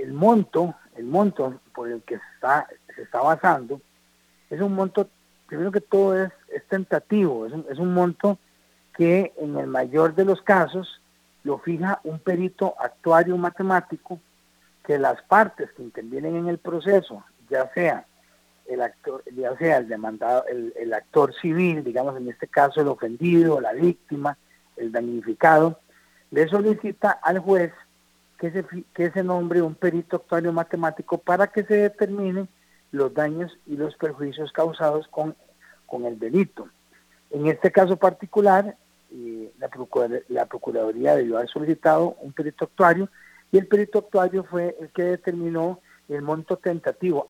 el monto por el que se está basando, es un monto, primero que todo es tentativo, es un monto que en el mayor de los casos lo fija un perito actuario matemático, que las partes que intervienen en el proceso, ya sea el demandado, el actor civil, digamos en este caso el ofendido, la víctima, el damnificado, le solicita al juez que se nombre un perito actuario matemático para que se determinen los daños y los perjuicios causados con el delito. En este caso particular, la Procuraduría debió haber solicitado un perito actuario, y el perito actuario fue el que determinó el monto tentativo.